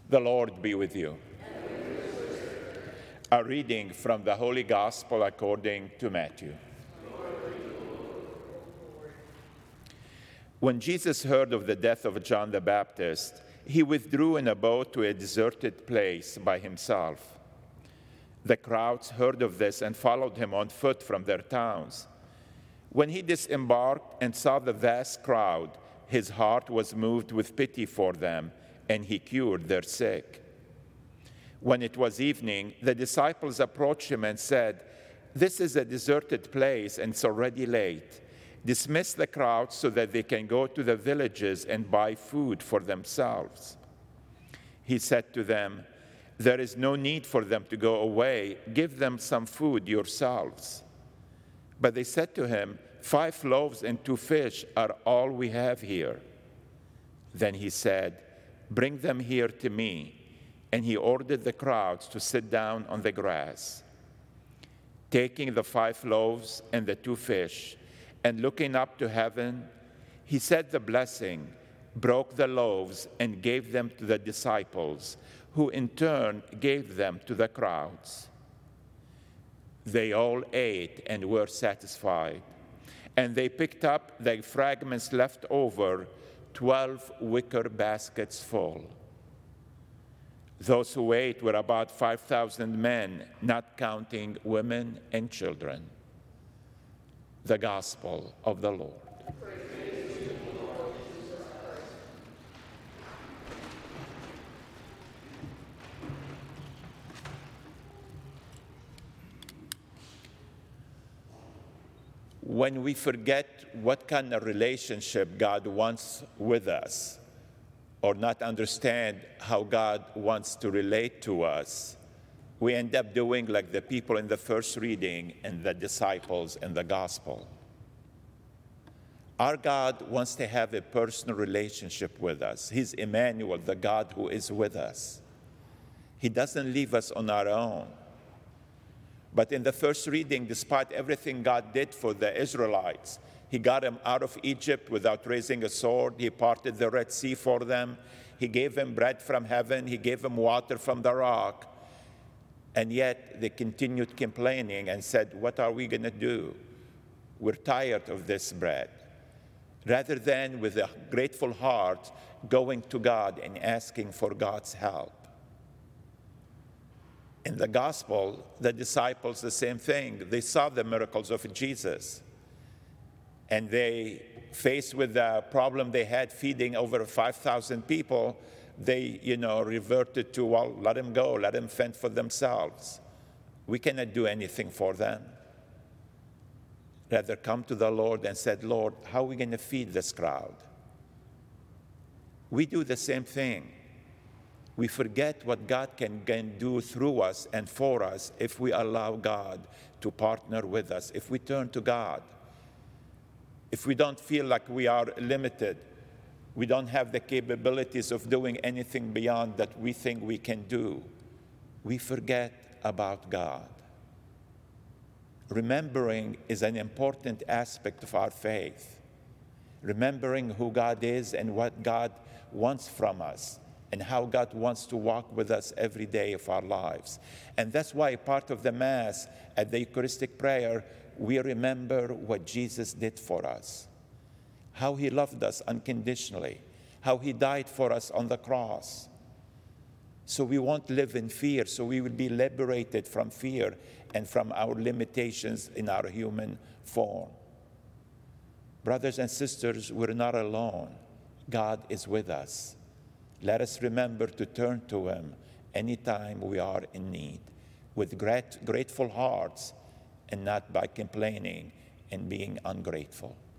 The Lord be with you. A reading from the Holy Gospel according to Matthew. When Jesus heard of the death of John the Baptist, he withdrew in a boat to a deserted place by himself. The crowds heard of this and followed him on foot from their towns. When he disembarked and saw the vast crowd, his heart was moved with pity for them, and he cured their sick. When it was evening, the disciples approached him and said, "This is a deserted place and it's already late. Dismiss the crowd so that they can go to the villages and buy food for themselves." He said to them, "There is no need for them to go away. Give them some food yourselves." But they said to him, 5 loaves and 2 fish are all we have here." Then he said, "Bring them here to me." And he ordered the crowds to sit down on the grass. Taking the 5 loaves and the 2 fish, and looking up to heaven, he said the blessing, broke the loaves, and gave them to the disciples, who in turn gave them to the crowds. They all ate and were satisfied, and they picked up the fragments left over, 12 wicker baskets full. Those who ate were about 5,000 men, not counting women and children. The Gospel of the Lord. When we forget what kind of relationship God wants with us, or not understand how God wants to relate to us, we end up doing like the people in the first reading and the disciples in the gospel. Our God wants to have a personal relationship with us. He's Emmanuel, the God who is with us. He doesn't leave us on our own. But in the first reading, despite everything God did for the Israelites, he got them out of Egypt without raising a sword. He parted the Red Sea for them. He gave them bread from heaven. He gave them water from the rock. And yet they continued complaining and said, "What are we going to do? We're tired of this bread." Rather than with a grateful heart going to God and asking for God's help. In the gospel, the disciples, the same thing. They saw the miracles of Jesus. And they, faced with the problem they had feeding over 5,000 people, they, reverted to, well, let them go, let them fend for themselves. We cannot do anything for them. Rather, come to the Lord and said, "Lord, how are we going to feed this crowd?" We do the same thing. We forget what God can do through us and for us if we allow God to partner with us, if we turn to God. If we don't feel like we are limited, we don't have the capabilities of doing anything beyond that we think we can do, we forget about God. Remembering is an important aspect of our faith. Remembering who God is and what God wants from us and how God wants to walk with us every day of our lives. And that's why part of the Mass at the Eucharistic prayer, we remember what Jesus did for us, how he loved us unconditionally, how he died for us on the cross. So we won't live in fear, so we will be liberated from fear and from our limitations in our human form. Brothers and sisters, we're not alone. God is with us. Let us remember to turn to him anytime we are in need, with grateful hearts, and not by complaining and being ungrateful.